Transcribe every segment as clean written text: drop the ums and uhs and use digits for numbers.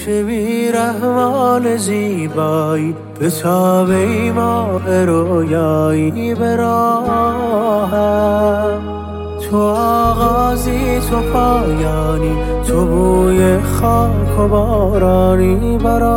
چه بی‌رحمان زیبایی به تاب ماه رویایی به راهم. تو آغازی تو پایانی، تو بوی خاک و بارانی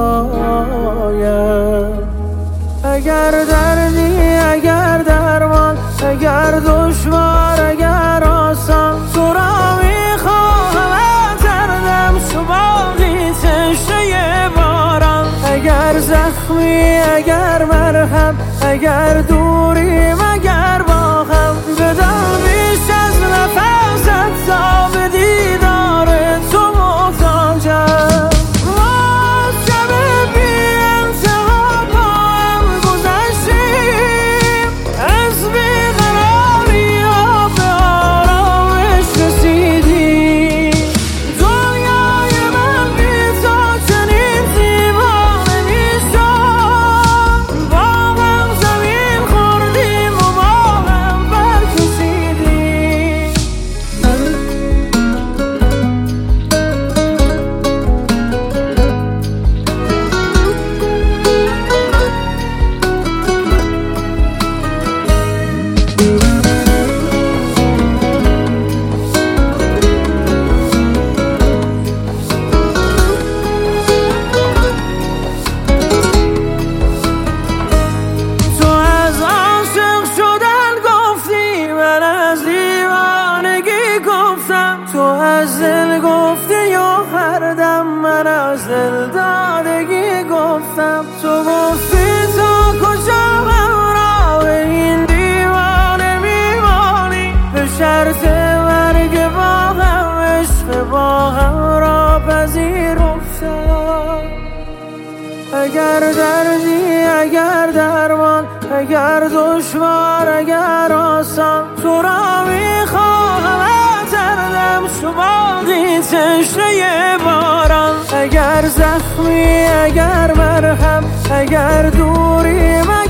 برایم. اگر دردی اگر درمان، اگر دشوار اگر آسان، تو را میخواهم دردم شو باقی تشنه باران. اگر زخمی اگر مرهم، اگر دوریم اگر با هم، بدم بیش از نفست تا به دیدار تو محتاجم. تو از دل گفتی یا هر دم من از دل دادگی گفتم. تو گفتی تا کجا همراه این دیوانه میمانی، به شرط مرگ با هم عشق با هم را پذیرفتم. اگر دردی اگر درمان، اگر دشوار اگر آسان، تو را میخواهم شو باقی تشنه باران. اگر زخمی اگر مرهم، اگر دوریم